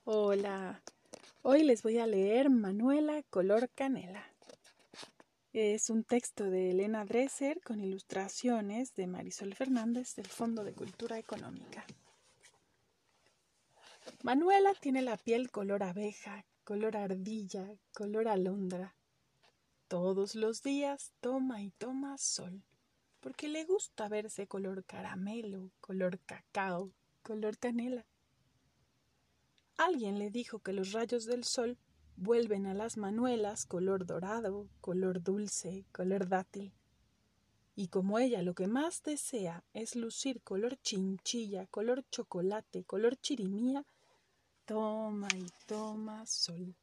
Hola, hoy les voy a leer Manuela color canela. Es un texto de Elena Dresser con ilustraciones de Marisol Fernández del Fondo de Cultura Económica. Manuela tiene la piel color abeja, color ardilla, color alondra. Todos los días toma y toma sol, porque le gusta verse color caramelo, color cacao, color canela. Alguien le dijo que los rayos del sol vuelven a las manuelas color dorado, color dulce, color dátil. Y como ella lo que más desea es lucir color chinchilla, color chocolate, color chirimía, toma y toma sol.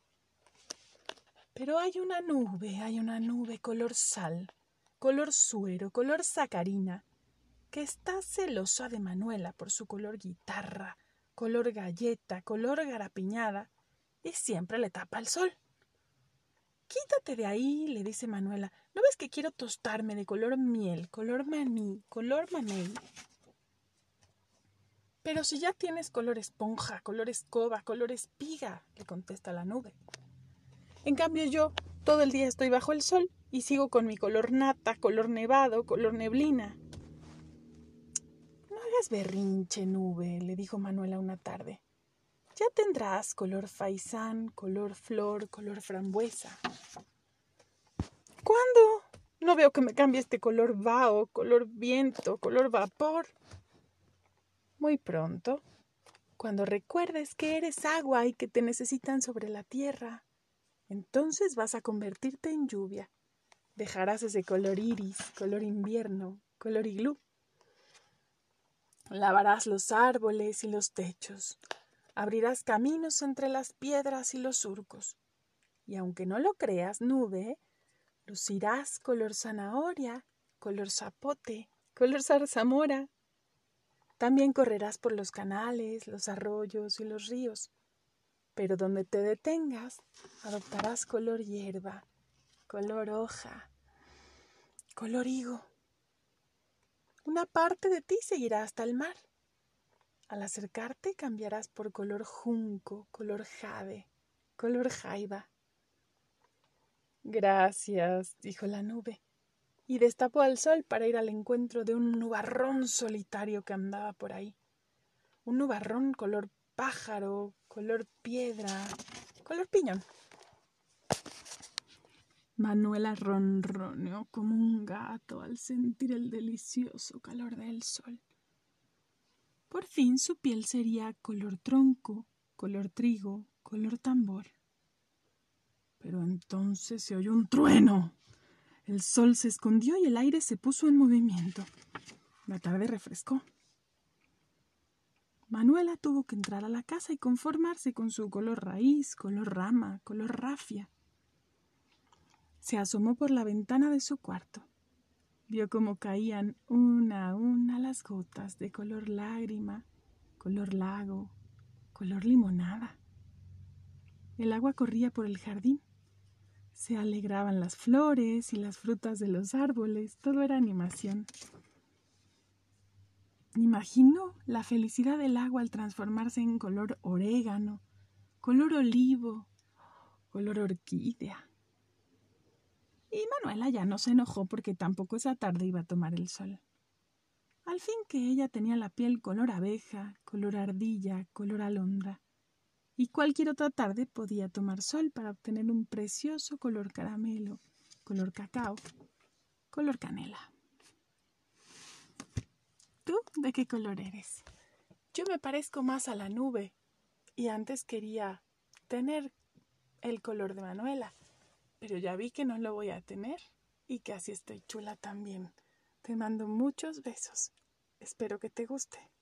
Pero hay una nube color sal, color suero, color sacarina, que está celosa de Manuela por su color guitarra, color galleta, color garapiñada, y siempre le tapa el sol. «Quítate de ahí», le dice Manuela. «¿No ves que quiero tostarme de color miel, color maní, color mamey?» «Pero si ya tienes color esponja, color escoba, color espiga», le contesta la nube. «En cambio yo todo el día estoy bajo el sol y sigo con mi color nata, color nevado, color neblina». «No hagas berrinche, nube», le dijo Manuela una tarde. «Ya tendrás color faisán, color flor, color frambuesa». «¿Cuándo? No veo que me cambie este color vaho, color viento, color vapor». «Muy pronto, cuando recuerdes que eres agua y que te necesitan sobre la tierra. Entonces vas a convertirte en lluvia. Dejarás ese color iris, color invierno, color iglú. Lavarás los árboles y los techos. Abrirás caminos entre las piedras y los surcos. Y aunque no lo creas, nube, lucirás color zanahoria, color zapote, color zarzamora. También correrás por los canales, los arroyos y los ríos. Pero donde te detengas, adoptarás color hierba, color hoja, color higo. Una parte de ti seguirá hasta el mar. Al acercarte cambiarás por color junco, color jade, color jaiba». «Gracias», dijo la nube, y destapó al sol para ir al encuentro de un nubarrón solitario que andaba por ahí. Un nubarrón color pájaro, color piedra, color piñón. Manuela ronroneó como un gato al sentir el delicioso calor del sol. Por fin su piel sería color tronco, color trigo, color tambor. Pero entonces se oyó un trueno. El sol se escondió y el aire se puso en movimiento. La tarde refrescó. Manuela tuvo que entrar a la casa y conformarse con su color raíz, color rama, color rafia. Se asomó por la ventana de su cuarto. Vio cómo caían una a una las gotas de color lágrima, color lago, color limonada. El agua corría por el jardín. Se alegraban las flores y las frutas de los árboles. Todo era animación. Imaginó la felicidad del agua al transformarse en color orégano, color olivo, color orquídea. Y Manuela ya no se enojó porque tampoco esa tarde iba a tomar el sol. Al fin que ella tenía la piel color abeja, color ardilla, color alondra. Y cualquier otra tarde podía tomar sol para obtener un precioso color caramelo, color cacao, color canela. ¿Tú de qué color eres? Yo me parezco más a la nube y antes quería tener el color de Manuela, pero ya vi que no lo voy a tener y que así estoy chula también. Te mando muchos besos. Espero que te guste.